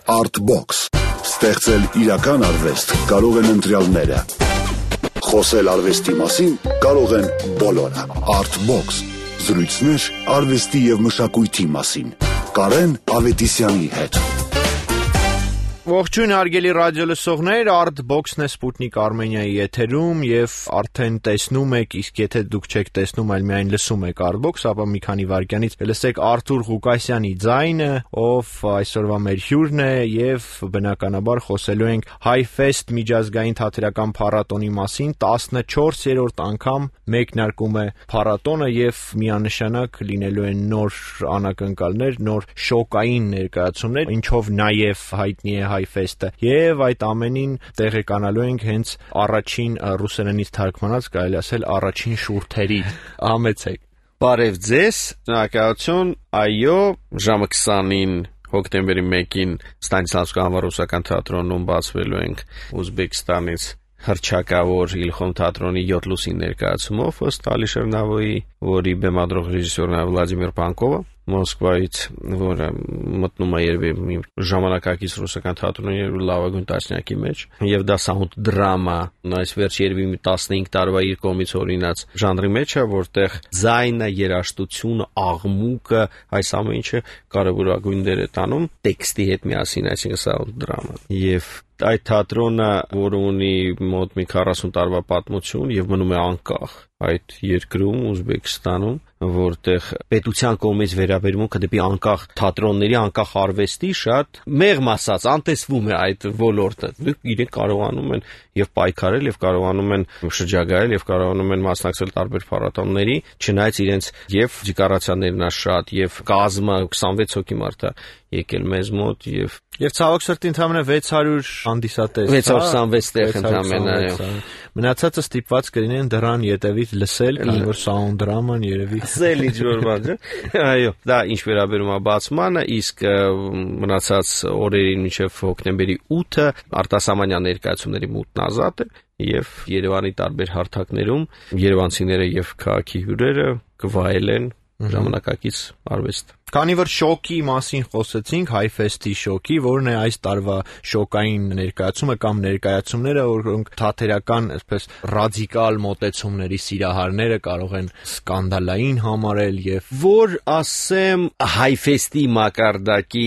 Artbox. Ստեղծել իրական արվեստ կարող են ընտրյալները։ Խոսել արվեստի մասին կարող են բոլորը։ Artbox. Զրույցներ արվեստի և մշակույթի մասին։ Կարեն Ավետիսյանի հետ։ Ողջույն հարգելի ռադիոլսողներ, Artbox-ն է Sputnik Armenia-ի եթերում եւ արդեն տեսնում եք, իսկ եթե դուք չեք տեսնում, այլ միայն լսում եք Artbox, ապա մի քանի վայրկյանից լսեք Արթուր Ղուկասյանի ձայնը, ով այսօրվա մեր հյուրն է եւ բնականաբար խոսելու ենք HiFest միջազգային թատերական փառատոնի մասին, 14-րդ անգամ մեկնարկում է փառատոնը եւ միանշանակ լինելու են նոր անակնկալներ, նոր շոկային ներկայացումներ, ինչով նաեւ հայտնի է HiFest-ը եւ այդ ամենին տեղեկանալու ենք հենց առաջին ռուսերենից թարգմանած, կարելի ասել առաջին շուրթերի։ Համեցեք։ Բարև ձեզ, շնորհակալություն, այո, ժամը 20-ին հոկտեմբերի 1-ին Ստանիսլավսկի անվան ռուսական թատրոնում բացվելու ենք Ուզբեկստանից հռչակավոր Իլխոն թատրոնի 7 լուսին ներկայացումով ըստ Ալի Շերնավոյի, որի բեմադրող ռեժիսորն է Վլադիմիր Պանկովը, Մոսկվայից, որը մտնում է երևի մի ժամանակակից ռուսական թատրոնի լավագույն տասնյակի մեջ, եւ դա sound drama, այս վերջ երևի 15 տարվա իր կողմից օրինած ժանրի մեջ է, որտեղ ձայնը, երաժշտությունը, աղմուկը, այս ամեն ինչը կարևորագույն դեր է տանում տեքստի հետ միասին, այսինքն sound drama։ Եվ այդ թատրոնը, որը ունի մոտ մի 40 տարվա պատմություն եւ մնում է անկախ այդ երկրում, Ուզբեկստանում, որտեղ պետության կողմից վերաբերմունքը դեպի անկախ թատրոնների, անկախ արվեստի շատ մեղմ ասած անտեսվում է այդ ոլորտը։ Իրենք կարողանում են եւ պայքարել եւ կարողանում են շրջագայել եւ կարողանում են մասնակցել տարբեր փառատոների, չնայած իրենց եւ դեկորացիաներն ա շատ եւ կազմը 26 հոգի մարդ է եկել մեզ մոտ եւ ցավոք սրտի ընդամենը 600 հանդիսատես, 626 տեղ ընդամենը, այո։ Մնացածը ստիպված կլինեն դրան ետևից լսել, քանի որ sound drama-ն երևի լսել ինչ-որ բան, չէ։ Այո, դա ինչ վերաբերում է բացմանը, իսկ մնացած օրերին մինչև հոկտեմբերի 8-ը արտասահմանյան ներկայացումների մուտքն ազատ է եւ Երևանի տարբեր հարթակներում երևանցիները եւ քաղաքի հյուրերը կվայելեն ժամանակակից արվեստ։ Քանի որ շոկի մասին խոսեցինք, HiFest-ի շոկի, որն է այս տարվա շոկային ներկայացումը կամ ներկայացումները, որոնք թատերական, այսպես ռադիկալ մոտեցումների սիրահարները կարող են սկանդալային համարել եւ որ ասեմ HiFest-ի մակարդակի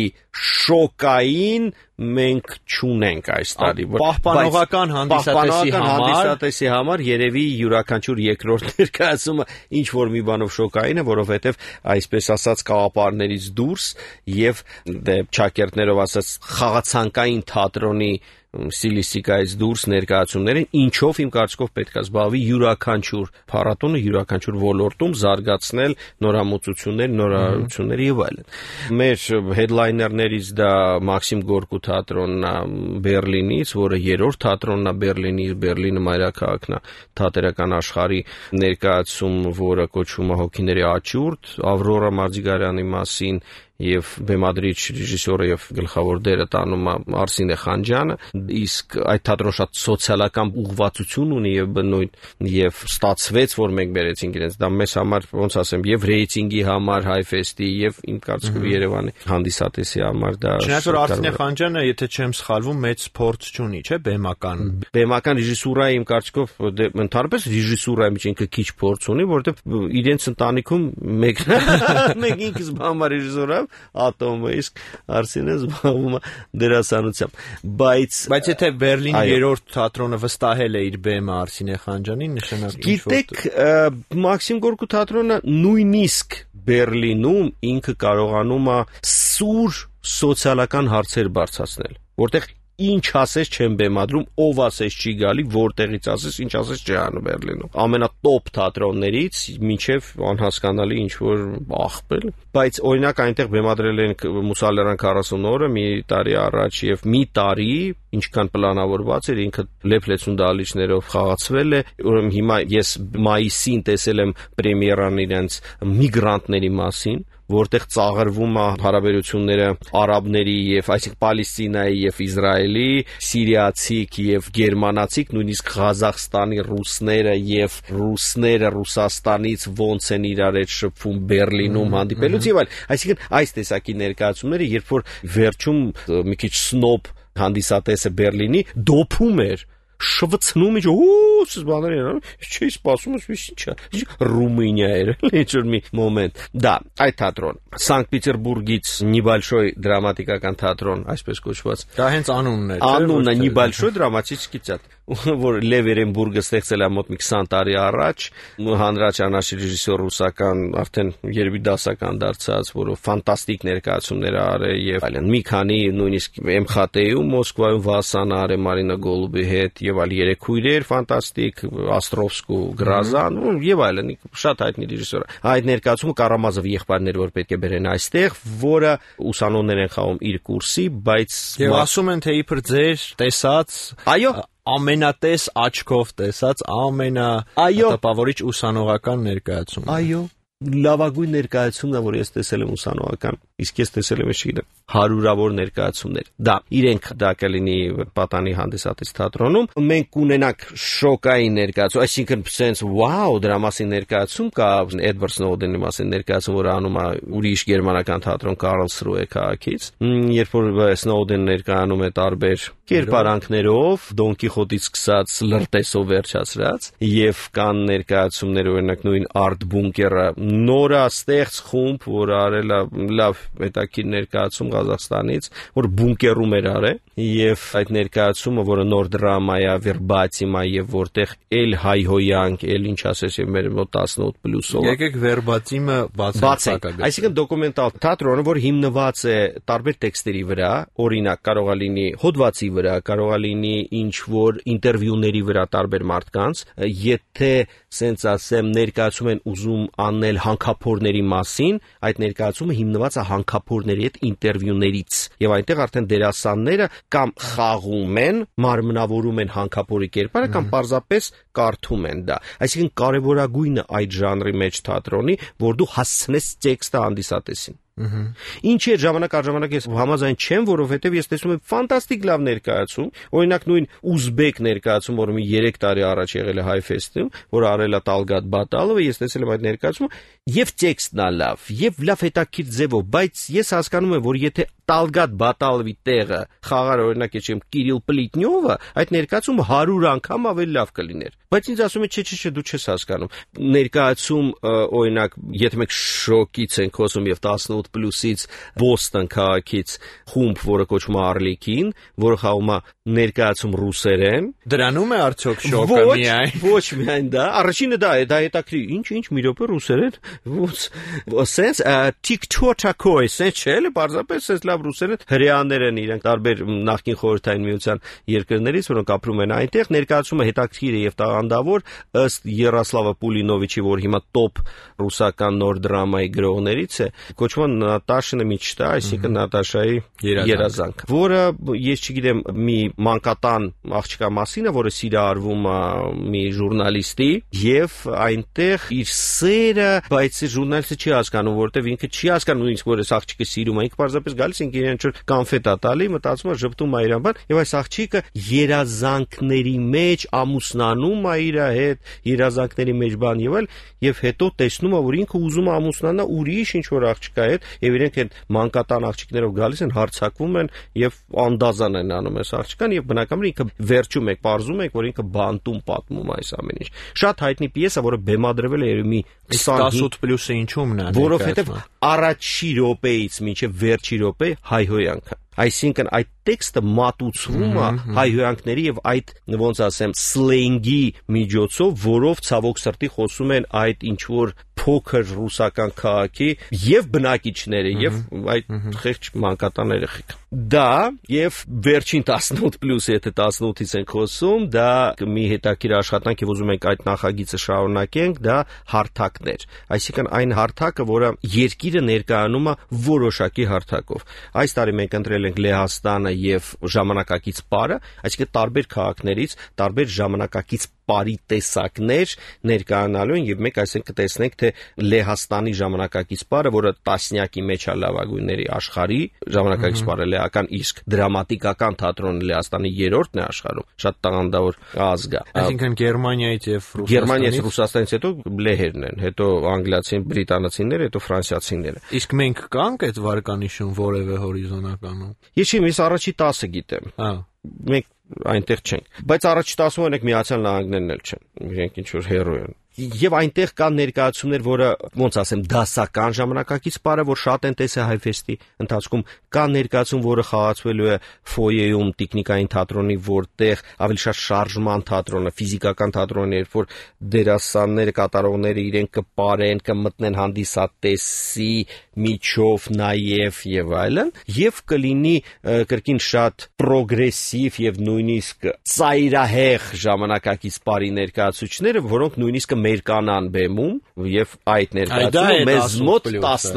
շոկային մենք չունենք այս տարի, պահպանողական հանդիսատեսի համար երևի յուրաքանչյուր երկրորդ ներկայացումը ինչ որ մի բանով շոկային է, որովհետեւ այսպես ասած կաղապարներից դուրս եւ ճակերտներով ասած խաղացանկային թատրոնի ստիլիստիկայից դուրս ներկայացումներ են, ինչով իմ կարծիքով պետք է զբաղվի յուրաքանչյուր փառատոնը, յուրաքանչյուր ոլորտում զարգացնել նորամուծություններ, նորարարություններ եւ այլն։ Մեր headliner-ներից դա Մաքսիմ Գորկու թատրոնն է Բերլինից, որը երրորդ թատրոնն է Բերլինի, Բերլինը մայրաքաղաքն է թատերական աշխարհի ներկայացում, որը կոչվում է Հոգիների աճուրդ, Ավրորա Մարտիրոսյանի մասին եւ բեմադրիչ ռեժիսորը եւ գլխավոր դերը տանում է Արսինե Խանջյանը, իսկ այդ թատրոնը շատ սոցիալական ուղղվածություն ունի եւ բնույթ եւ ստացվեց, որ մենք բերեցինք իրենց, դա մեզ համար ոնց ասեմ, եւ ռեյտինգի համար HiFest-ի եւ իմ կարծիքով Երևանի հանդիսատեսի համար դա Չնայած որ Արսինե Խանջյանը, եթե չեմ սխալվում, մեծ փորձ չունի, չէ՞, բեմական ռեժիսուրայի իմ կարծիքով ընդհանրապես ռեժիսուրայի մեջ ինքը քիչ փորձ ունի, որովհետեւ իրենց ընտանիքում մեկ ինքս բամար ռեժիսոր Ատոմը, իսկ Արսինեն զբաղվում է դերասանությամբ, բայց եթե Բերլինի երրորդ թատրոնը վստահել է իր բեմը Արսինե Խանջյանին, նշանակում է գիտեք, Մաքսիմ Գորկու թատրոնը նույնիսկ Բերլինում ինքը կարողանում է սուր սոցիալական հարցեր բարձրացնել, որտեղ ինչ ասես չեն բեմադրում, ով ասես չի գալի, որտեղից ասես, ինչ ասես չի անում Բերլինում։ Ամենատոպ թատրոններից մինչև անհասկանալի ինչ որ աղբել, բայց օրինակ այնտեղ բեմադրել են Մուսալերան 40 օրը մի տարի առաջ եւ մի տարի ինչքան պլանավորված էր, ինքը լեփլեցուն դալիճներով խաղացվել է, ուրեմն հիմա ես մայիսին տեսել եմ պրեմիերան իրենց միգրանտների մասին, որտեղ ծաղրվում է հարաբերությունները արաբների եւ այսինքն Պալեստինայի եւ Իսրայելի, սիրիացիք եւ գերմանացիք, նույնիսկ Ղազախստանի ռուսները եւ ռուսները Ռուսաստանից ոնց են իրար հետ շփվում Բերլինում հանդիպելուց եւ այլ, այսինքն այս տեսակի ներկայացումները, երբ որ վերջում մի քիչ սնոբ հանդիսատեսը Բերլինի դոփում էր շվցնում ինչ ուս բաներ են չի սպասում ինչա Ռումինիա էր ինչ-որ մի մոմենտ դա այդ թատրոն Սանկտ-Պետերբուրգից Նեբольшой դրամատիկական թատրոն այսպես կոչված դա հենց անունն է անունը Նեբольшой դրամատический театр որ Լև Երենբուրգը ստեղծել է մոտ մի 20 տարի առաջ հանրաճանաչ ռեժիսոր ռուսական արդեն երբի դասական դարձած որը ֆանտաստիկ ներկայացումներ արել եւ այլն մի քանի նույնիսկ MХT-ում Մոսկվայում Վասանը արել Մարինա Գոլուբի հետ եւ այլ երեք քույրեր ֆանտաստիկ Աստրովսկու Գրազան եւ այլն շատ հայտնի ռեժիսոր այդ ներկայացումը Կարամազով եղբայրներ որ պետք է բերեն այստեղ որը ուսանողներ են խաղում իր կուրսի բայց եւ ասում են թե իբր ձեր տեսած այո ամենատես աչքով տեսած տպավորիչ ուսանողական ներկայացում այո լավագույն ներկայացումն է որ ես տեսել եմ ուսանողական իսկ ես տեսել եմ չգիտեմ հարյուրավոր ներկայացումներ դա իրենք դա կլինի պատանի հանդիսատես թատրոնում մենք կունենանք շոկային ներկայացում այսինքն sense wow դրա մասին ներկայացում կա Էդվարդ Սնոուդենի մասին ներկայացում որ անում է ուրիշ գերմանական թատրոն Կարլսրուե քաղաքից երբ որ Սնոուդենը ներկայանում է տարբեր կերպարանքներով Դոն Կիխոտից սկսած լրտեսով վերջացրած եւ կան ներկայացումներ օրինակ նույն Արտ Բունկերը նորաստեղծ խումբ որ արել է լավ հետաքրքիր ներկայացում Ղազախստանից որ բունկերում էր արել եւ այդ ներկայացումը որը նոր դրամա է վերբատիմ է եւ որտեղ էլ հայհոյանք էլ ինչ ասես եւ մեր մոտ 18+-ով եկեք վերբատիմը բացենք այսինքն դոկումենտալ թատրոնը որ հիմնված է տարբեր տեքստերի վրա օրինակ կարող է լինի հոդվածի վրա կարող է լինի ինչ որ ինտերվյուների վրա տարբեր մարդկանց եթե սենց ասեմ ներկայացում են ուզում անել հանքափորների մասին այդ ներկայացումը հիմնված է հանքափորների հետ ինտերվյուներից եւ այնտեղ արդեն դերասանները կամ խաղում են մարմնավորում են հանքափորի կերպարը կամ պարզապես կարդում են դա այսինքն կարևորագույնը այդ ժանրի մեջ թատրոնի որ դու հասցնես տեքստը հանդիսատեսին Ինչի է ժամանակ առ ժամանակ ես համաձայն չեմ, որովհետև ես տեսնում եմ ֆանտաստիկ լավ ներկայացում, օրինակ նույն ուզբեկ ներկայացում, որը մի 3 տարի առաջ եղել է Հայֆեստում, որ արել է Տալգատ Բատալովը, ես տեսել եմ այդ ներկայացումը, եւ տեքստն է լավ, եւ լավ հետաքրքիր ձևով, բայց ես հասկանում եմ, որ եթե Տալգատ Բատալովի տեղը խաղար օրինակ ես չեմ Կիրիլ Պլիտնյովը, այդ ներկայացումը 100 անգամ ավելի լավ կլիներ։ Բայց ինձ ասում է չէ, դու չես հասկանում։ Ներկայացում օրինակ, եթե մենք շոկից ենք խոսում եւ 18+-ից Բոստոն քաղաքից խումբ, որը կոչվում է Արլեկին, որը խաղում է ներկայացում ռուսերեն։ Դրանում է արդյոք շոկը միայն։ Ոչ միայն դա, առաջինը դա է, դա հետաքրքիր։ Ինչ մի րոպե ռուսերեն։ Սենց TikTok-ը, սենց չէ, պարզապես սենց լավ ռուսերեն հրեաներ են իրենք տարբեր նախկին խորհրդային միության երկրներից, որոնք ապրում են այնտեղ, ներկայացումը հետաքրքիր է եւ տաղանդավոր ըստ Երասլավա Պուլինովիչի, որ հիմա տոպ ռուսական նոր դրամայի գրողներից է, կոչվում է Նատաշա Մեչտա, այսինքն Նատաշայի երազանք, որը ես չգիտեմ մի մանկատան աղջկա մասին է, որը սիրահարվում է մի ժուրնալիստի եւ այնտեղ իր սերը, բայց ժուրնալիստը չի հասկանում, որովհետեւ ինքը չի հասկանում ինձ որ այս աղջիկը սիրում է, ինքը պարզապես գալիս ինքը իրեն ինչ-որ կոնֆետ է տալի, մտածում է ժպտում է իրան բան, եւ այս աղջիկը երազանքների մեջ ամուսնանում է իր հետ, երազանքների մեջ բան եւ այլ, եւ հետո տեսնում է, որ ինքը ուզում է ամուսնանա ուրիշ ինչ-որ աղջկա հետ, եւ իրենք այդ մանկատան աղջիկներով գալիս են, հարցակվում են եւ անդազան են անում այս աղջկան եւ բնականաբար ինքը վերջում է, պարզում է, որ ինքը բանտում պատմում է այս ամեն ինչ։ Շատ հայտնի պիեսա, որը բեմադրվել է երևի 18+-ը ինչու՞մն է։ Որովհետեւ առաջի րոպեից մինչեւ վերջի րոպե հայհոյանքը Այսինքն այդ տեքստը մատուցվում է հայհոյանքների եւ այդ ոնց ասեմ սլենգի միջոցով, որով ցավոք սրտի խոսում են այդ ինչ որ փոքր ռուսական քաղաքի եւ բնակիչները եւ այդ խեղճ մանկատան երեխեք։ դա եւ վերջին 18+ եթե 18-ից ենք խոսում, դա մի հետաքրքիր աշխատանք եւ ուզում ենք այդ նախագիծը շարունակենք, դա հարթակներ։ Այսինքն այն հարթակը, որը երկիրը ներկայանում է որոշակի հարթակով։ Այս տարի մենք ընտրել ենք Լեհաստանը եւ ժամանակակից պարը, այսինքն տարբեր քաղաքներից, տարբեր ժամանակակից պարի տեսակներ ներկայանալու են եւ մենք այսինքն կտեսնենք թե Լեհաստանի ժամանակակից պարը, որը տասնյակի մեջ է լավագույնների աշխարհի ժամանակակից պարը լեհական, իսկ դրամատիկական թատրոնը Լեհաստանի 3-րդն է աշխարհում, շատ տաղանդավոր ազգ է։ Այսինքն Գերմանիայից եւ Ռուսաստանից հետո լեհերն են, հետո անգլիացին, բրիտանացիները, հետո ֆրանսիացիները։ Իսկ մենք կանք այդ վարկանիշում որևէ հորիզոնականում։ Ես առաջի 10-ը գիտեմ։ Մենք այնտեղ չենք, բայց առաջի 10-ը օրինակ Միացյալ Նահանգներն էլ չեն, իրենք ինչ որ հերո են։ Եվ այնտեղ կան ներկայացումներ, որը ոնց ասեմ, դասական ժամանակակից պարը, որ շատ են տեսել հայֆեստի ընթացքում, կա ներկայացում, որը խաղացվելու է ֆոյեում տեխնիկային թատրոնի, որտեղ ավելի շատ շարժման թատրոնը, ֆիզիկական թատրոնն է, երբ որ դերասանները, կատարողները իրենք կպարեն, կմտնեն հանդիսատեսի միջով նաև եւ այլն, եւ կլինի կրկին շատ պրոգրեսիվ եւ նույնիսկ ծայրահեղ ժամանակակից պարի ներկայացուցիչները, որոնք նույնիսկ մեր կանան բեմում եւ այդ ներկայացումը մեզ մոտ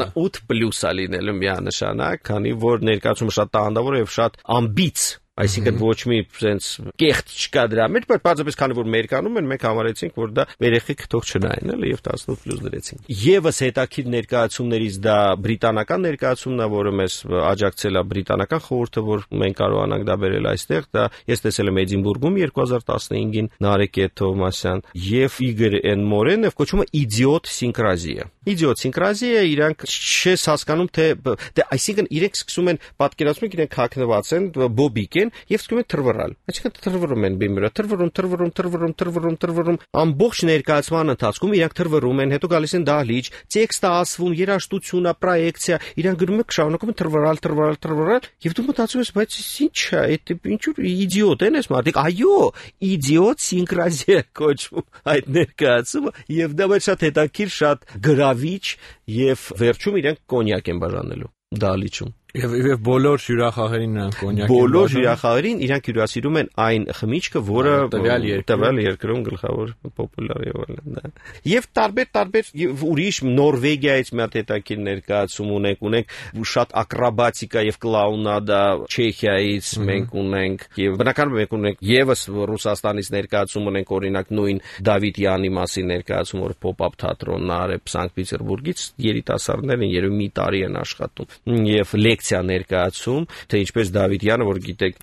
18+ է լինելու միանշանակ, քանի որ ներկայացումը շատ տաղանդավոր է եւ շատ ամբից, այսինքն ոչ մի sense կեղծ չկա դրա մեջ, բայց բացապես քանի որ մեր կանում են, մենք համարեցինք, որ դա երեխեք թող չնայեն, էլի եւ 18+ դրեցինք։ Եվս հետաքրքիր ներկայացումներից դա բրիտանական ներկայացումն է, որը մեզ աջակցել է բրիտանական խորհուրդը, որ մենք կարողանանք դա բերել այստեղ, դա ես տեսել եմ Էդինբուրգում 2015-ին Նարեկե Թովմասյան եւ Իգոր Էն Մորենով, կոչվում է իդիոտ սինկրազիա։ Իդիոտ սինկրազիա իրանք չես հասկանում թե այսինքն իրենք սկսում են պատկերացնում, իրենք հագնված են, բոբիկ են եւ սկսում են թրվռալ։ Այսինքն թրվռում են բեմերը, թրվռում, ամբողջ ներկայացման ընթացքում իրանք թրվռում են, հետո գալիս են դահլիճ, տեքստը ասվում, երաժշտությունը, պրոյեկցիա, իրանք գրում են շարունակում են թրվռալ եւ դու մտածում ես, բայց ի՞նչ է, այդ ինչու իդիոտ են այս մարդիկ։ Այո, իդիոտ սինկրազիա կոչվում այդ ներկայացումը եւ դա շատ հետաքրքիր, շատ գրավիչ եւ վերջում իրանք կոնյակ են բաժանելու դահլիճում։ Եվ բոլոր հյուրախաղերին նրանք կոնյակ են։ Բոլոր հյուրախաղերին իրանք հյուրասիրում են այն խմիչքը, որը տվյալ երկրում գլխավոր պոպուլար եղել է։ Եվ տարբեր ուրիշ Նորվեգիայից մի հատ հետաքրքիր ներկայացում ունենք շատ ակրոբատիկա եւ կլաունադա Չեխիայից մենք ունենք եւ բնականաբար մենք ունենք եւս Ռուսաստանից ներկայացում ունենք, օրինակ նույն Դավիթ Յանի մասին ներկայացում, որ pop-up թատրոնն արել Սանկտ Պետերբուրգից, երիտասարդներն երևի մի տարի են աշխատում եւ լեկցիա ներկայացում, թե ինչպես Դավիթ Յանը, որ գիտեք,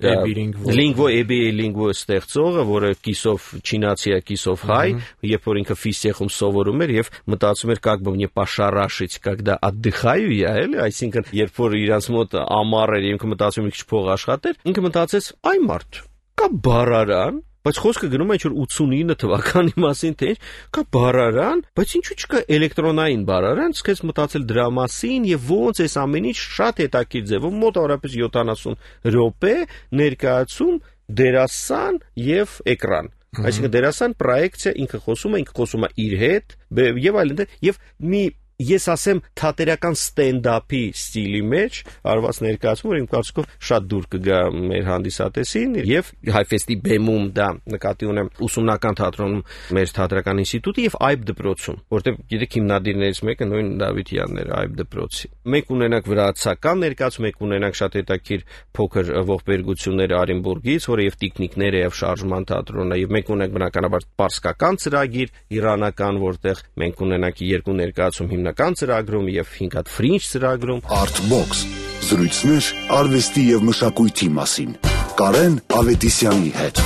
լինգվո ստեղծողը, որը կիսով չինացի է, կիսով հայ, երբ որ ինքը ֆիզտեխում սովորում էր եւ մտածում էր, как бы мне пошарашить, когда отдыхаю я, էլի, այսինքն երբ որ իրանց մոտ ամառ էր, ինքը մտածում էր, քիչ փող աշխատեր, ինքը մտածեց, այ մարդ, կա բառարան, բայց խոսքը գնում է ինչ-որ 89 թվականի մասին, թե կա բառարան, բայց ինչու չկա էլեկտրոնային բառարան, սկսեց մտածել դրա մասին եւ ոնց էս ամեն ինչ շատ հետաքրքիր ձևով մոտավորապես 70 րոպե ներկայացում դերասան եւ էկրան։ Այսինքն դերասան, պրոյեկցիա, ինքը խոսում է իր հետ եւ այլն, եւ մի ես ասեմ թատերական ստենդափի ստիլի մեջ արված ներկայացում, որ իմ կարծիքով շատ դուր կգա մեր հանդիսատեսին եւ հայֆեստի բեմում դա նկատի ունեմ ուսումնական թատրոնում մեր թատերական ինստիտուտի եւ այբ դպրոցում, որտեղ գիտեք հիմնադիրներից մեկը նույն Դավիթ Յանն էր այբ դպրոցի։ Մենք ունենանք վրացական ներկայացում, մենք ունենանք շատ հետաքրքիր փոքր ողբերգություններ Արենբուրգից, որը եւ տիկնիկները եւ շարժման թատրոնը, եւ մենք ունենք բնականաբար պարսկական ծրագիր իրանական, որտեղ մենք ունենանք երկու ներկայացում հիմնական ծրագրում եւ 5 հատ ֆրինջ ծրագրում։ Artbox զրույցներ արվեստի եւ մշակույթի մասին Կարեն Ավետիսյանի հետ։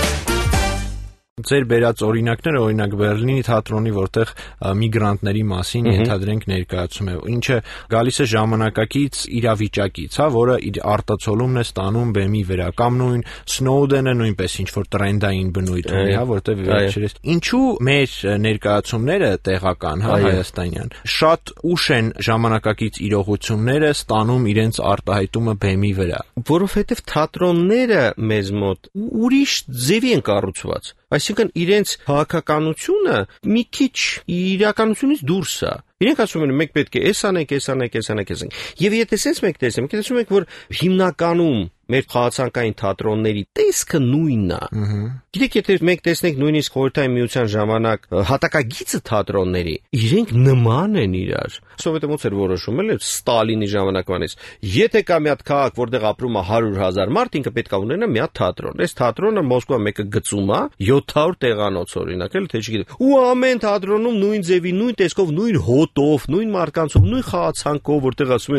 Ձեր բերած օրինակները, օրինակ Բերլինի թատրոնի, որտեղ միգրանտների մասին ենթադրենք ներկայացում է, ինչը գալիս է ժամանակակից իրավիճակից, հա, որը իր արտացոլումն է ստանում բեմի վերականգնույն, Սնոուդենը նույնպես ինչ որ տրենդային բնույթ ունի, հա, որտեղ վերջերս ինչու մեր ներկայացումները տեղական, հա, հայաստանյան, շատ ուշ են ժամանակակից իրողությունները ստանում իրենց արտահայտումը բեմի վրա, որովհետև թատրոնները մեզ մոտ ուրիշ ձևի են կառուցված։ Այսինքն իրենց քաղաքականությունը մի քիչ իրականությունից դուրս է։ Իրենք ասում են մեկ պետք է էս անենք։ Եվ եթե sense մեկ տեսնենք, տեսնում ենք, որ հիմնականում մեր խաղացանկային թատրոնների տեսքը նույնն է։ Գիտեք, եթե մեկ տեսնենք նույնիսկ Խորհրդային Միության ժամանակ հատակագիծը թատրոնների, իրենք նման են իրար։ Սովետը ոնց էր որոշում, էլ Ստալինի ժամանակվանից։ Եթե կա մի հատ քաղաք, որտեղ ապրում է 100,000 մարդ, ինքը պետք է ունենա մի հատ թատրոն։ Այս թատրոնը Մոսկվա մեկը գծում է 700 տեղանոց օրինակ, էլ թե չգիտեմ։ Ու ամեն թատրոնում նույն ձևի, նույն տեսքով, նույն հոտով, նույն մարկանցով, նույն խաղացանկով, որտեղ ասում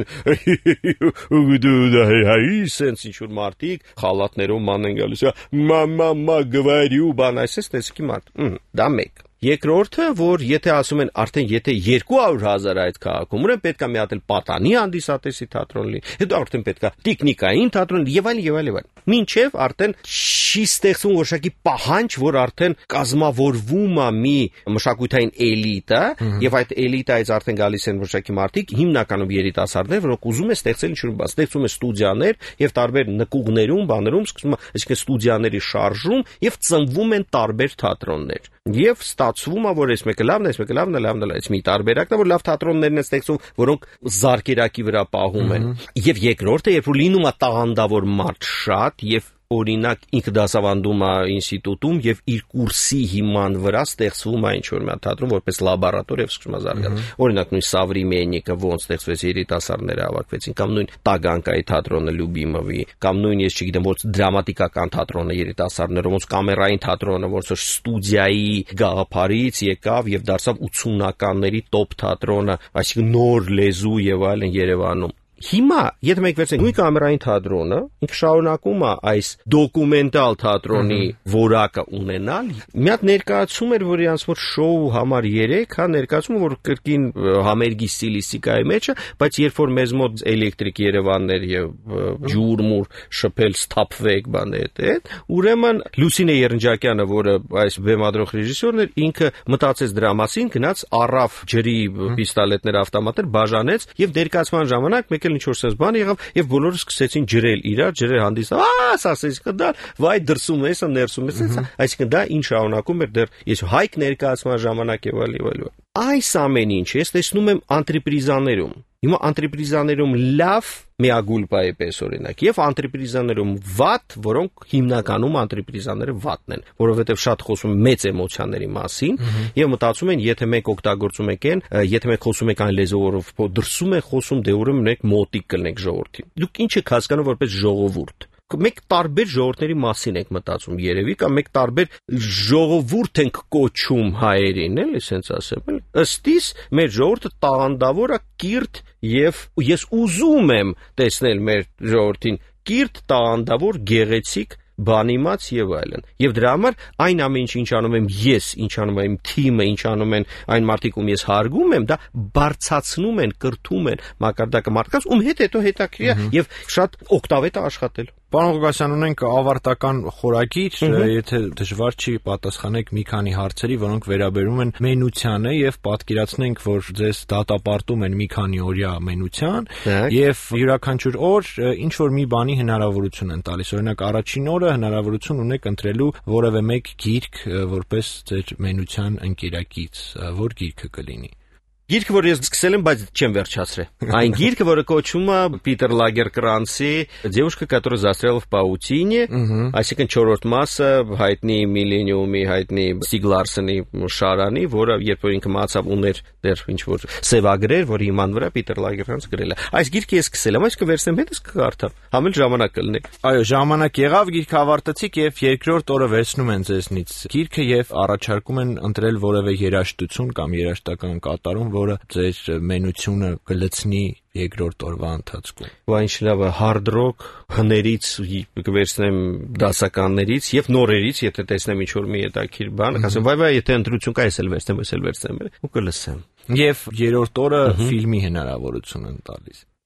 են sense ինչ-որ մարդիկ խալաթներով ման են գալիս, մամա գվարյու բան, այսպես տեսքի մարդ։ Դա մեկ։ Երկրորդը, որ եթե ասում են արդեն եթե 200,000 այդ քաղաքում, ուրեմն պետք է մի հատ էլ պատանի հանդիսատեսի թատրոն լինի, հետո արդեն պետք է տիկնիկային թատրոն եւ այլն։ Մինչեւ արդեն չի ստեղծվում որոշակի պահանջ, որ արդեն կազմավորվում է մի մշակութային էլիտա, եւ այդ էլիտայից արդեն գալիս են որոշակի մարդիկ, հիմնականում երիտասարդներ, որոնք ուզում են ստեղծել ինչ-որ բան, ստեղծում են ստուդիաներ եւ տարբեր նկուղներում, բաներում սկսում է, այսինքն ստուդիաների շարժում եւ ծնվում են տարբեր թատրոններ։ Եվ ստացվում է, որ այս մեկը լավն է, այս մի տարբերակն է, որ լավ թատրոններն են ստեղծում, որոնք զարկերակի վրա պահում են։ Եվ երկրորդը, երբ որ լինում է տաղանդավոր մարդ շատ եւ օրինակ ինքը դասավանդում է ինստիտուտում եւ իր կուրսի հիման վրա ստեղծվում է ինչ-որ մի թատրոն որպես լաբորատոր եւ սկսում է զարգանալ։ Օրինակ նույն Սավրիմենիկը ոնց ստեղծվեց, երիտասարդները հավաքվեցին, կամ նույն Տագանկայի թատրոնը Լյուբիմովի, կամ նույն ես չգիտեմ ոնց դրամատիկական թատրոնը երիտասարդները, ոնց կամերային թատրոնը, ոնց որ ստուդիայի գաղափարից եկավ եւ դարձավ 80-ականների տոպ թատրոնը, այսինքն նոր լեզու եւ այլն Երևանում։ Հիմա, եթե մենք վերցնենք նույն կամերային թատրոնը, ինքը շարունակում է այս դոկումենտալ թատրոնի որակը ունենալ։ Մի հատ ներկայացում էր, որ իրանց որ շոու համար 3, հա, ներկայացումը, որ կրկին համերգի ստիլիստիկայի մեջ է, բայց երբ որ մեզ մոտ էլեկտրիկ Երևաններ եւ ջուրմուր շփել սթափվեք բաներ այդ, ուրեմն Լուսինե Երնջակյանը, որը այս բեմադրող ռեժիսորն էր, ինքը մտածեց դրա մասին, գնաց առավ ջրի պիստոլետներ, ավտոմատներ, բաժանեց եւ ներկայացման ժամանակ մեկ ինչ-որ sense բան եղավ եւ բոլորը սկսեցին ջրել իրար, ջրեր հանդիսանալ, ասեցին դա վայ դրսում ես, ներսում ես, այսինքն դա ինչ շարունակում էր դեռ ես հայք ներկայացման ժամանակ եւ այլ։ Այս ամեն ինչը ես տեսնում եմ անտրեպրիզաներում։ Հիմա անտրեպրիզաներում լավ միագուլպա է պես օրինակ եւ անտրեպրիզաներում վատ, որոնք հիմնականում անտրեպրիզաները վատն են, որովհետեւ շատ խոսում մեծ էմոցիաների մասին եւ մտածում են, եթե մենք օգտագործում ենք այն, եթե մենք խոսում ենք այն լեզվով, դրսում են խոսում, դե ուրեմն մենք մոտիկ կլինենք ժողովրդին։ Դուք ինչ եք հասկանում որպես ժողովուրդ։ Մեկ տարբեր ժողովրդների մասին եք մտածում երևի, կամ մեկ տարբեր ժողովուրդ ենք կոչում հայերին, էլի սենց ասեմ, էլի։ Ըստիս մեր ժողովուրդը տաղանդավոր է, կիրթ եւ ես ուզում եմ տեսնել մեր ժողովրդին կիրթ, տաղանդավոր, գեղեցիկ, բանիմաց եւ այլն։ Եվ դրա համար այն ամեն ինչ անում եմ ես, ինչ անում եմ թիմը, ինչ անում են այն մարդիկ, ում ես հարգում եմ, դա բարձացնում են, կրթում են մակարդակը մարդկանց, ում հետ հետո հետաքրքիր է եւ շատ օգտավետ է աշխատել։ Պարոն Ղուկասյան, ունենք ավարտական խորագիր, եթե դժվար չի պատասխանեք մի քանի հարցերի, որոնք վերաբերում են մենությանը եւ պատկերացնենք, որ ձեզ դատապարտում են մի քանի օրյա մենության եւ յուրաքանչյուր օր ինչ որ մի բանի հնարավորություն են տալիս։ Օրինակ առաջին օրը հնարավորություն ունեք ընտրելու որևէ մեկ գիրք որպես ձեր մենության ընկերակից, որ գիրքը կլինի։ Գիրքը, որ ես սկսել եմ, բայց չեմ վերջացրել։ Այն գիրքը, որը կոչվում է Պիտեր Լագերկրանցի «Девушка, которая застряла в паутине», այսինքն 4-րդ մասը հայտնի Միլենիումի, հայտնի Ստիգ Լարսենի շարանի, որը երբ որ ինքը մացավ ուներ դեռ ինչ որ սևագրեր, որ իման վրա Պիտեր Լագերկրանցը գրել է։ Այս գիրքը ես սկսել եմ, այս կվերցնեմ հետս կկարդամ, համել ժամանակ կլինի։ Այո, ժամանակ եղավ, գիրքը ավարտեցիք եւ երկրորդ օրը վերցնում են ձեզնից գիրքը եւ առաջարկում են ընտրել որևէ երաժշտություն կամ երաժշտական կատարում, որը ձեր մենությունը կլցնի երկրորդ օրվա ընթացքում։ Ինչ լավ է, hard rock հներից կվերցնեմ դասականներից եւ նորերից, եթե տեսնեմ ինչ որ մի հետաքրքիր բան, ասեմ, վայ, եթե ընտրություն կա, ես էլ վերցնեմ, ու կլսեմ։ Եվ երրորդ օրը ֆիլմի հնարավորություն են տալիս։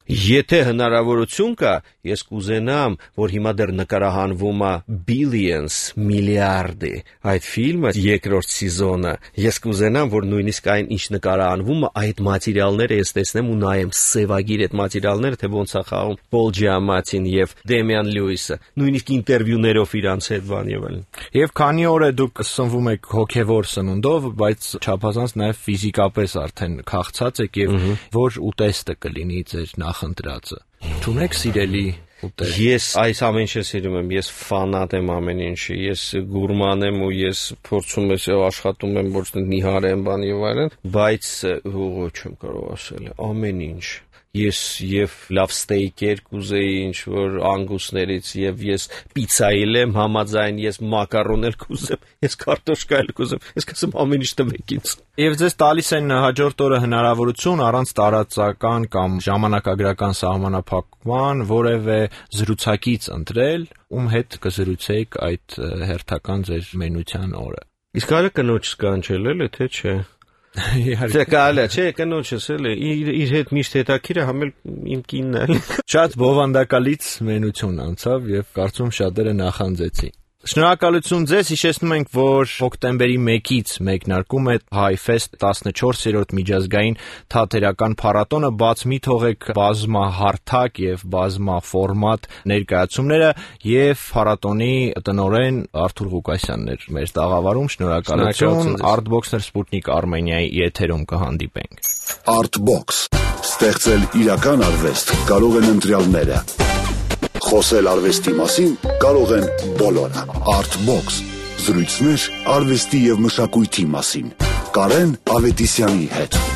Եթե հնարավորություն կա, ես կուզենամ, որ հիմա դեռ նկարահանվում է billions, միլիարդի այդ ֆիլմը երկրորդ սեզոնը, ես կուզենամ, որ նույնիսկ այն ինչ նկարահանվում է, այդ մատերիալները ես տեսնեմ ու նայեմ սևագիր այդ մատերիալները, թե ոնց է խաղում Պոլ Ջիամատին եւ Դեմիան Լյուիսը, նույնիսկ ինտերվյուներով իրանց հետ բան եւ այլն։ Եվ քանի օր է դուք սնվում եք հոգեվոր սնունդով, բայց չափազանց նաեւ ֆիզիկապես արդեն քաղցած եք եւ որ ուտեստը կլինի ձեր նախընտրածը։ Չունեք սիրելի ուտեստ։ Ես այս ամեն ինչը սիրում եմ, ես ֆանատ եմ ամեն ինչի, ես գուրման եմ ու ես փորձում եմ աշխատում եմ ոչ թե նիհար եմ բան եւ այլն, բայց հողը չեմ կարող ասել, ամեն ինչ։ Ես եւ լավ ստեյքեր կուզեի ինչ որ անգուսներից եւ ես պիցայել եմ համաձայն, ես մակարոնել կուզեմ, ես կարտոշկա կուզեմ, ես կասեմ ամեն ինչ տվեք ինձ։ Եվ ձեզ տալիս են հաջորդ օրը հնարավորություն առանց տարածական կամ ժամանակագրական սահմանափակման որևէ զրուցակից ընտրել, ում հետ կզրուցեիք այդ հերթական ձեր մենության օրը։ Իսկ կարո՞ղ է կնոջս կանչել էլ թե չէ։ Իհարկե կարելի է, չէ, կնոջս էլ իր հետ միշտ հետաքրքիր է, համել իմ կինն է։ Շատ բովանդակալից մենություն անցավ եւ կարծում շատերը նախանձեցին։ Շնորհակալություն ձեզ, հիշեցնում ենք, որ հոկտեմբերի 1-ից մեկնարկում է HiFest 14-րդ միջազգային թատերական փառատոնը, բաց մի թողեք բազմահարթակ եւ բազմաֆորմատ ներկայացումները եւ փառատոնի տնօրեն Արթուր Ղուկասյանն էր մեր տաղավարում, շնորհակալություն, Artbox-ներ Sputnik Armenia-ի եթերում կհանդիպենք։ Artbox. Ստեղծել իրական արվեստ կարող են ընտրյալները։ Խոսել արվեստի մասին կարող են բոլորը։ Artbox. Զրույցներ արվեստի եւ մշակույթի մասին։ Կարեն Ավետիսյանի հետ։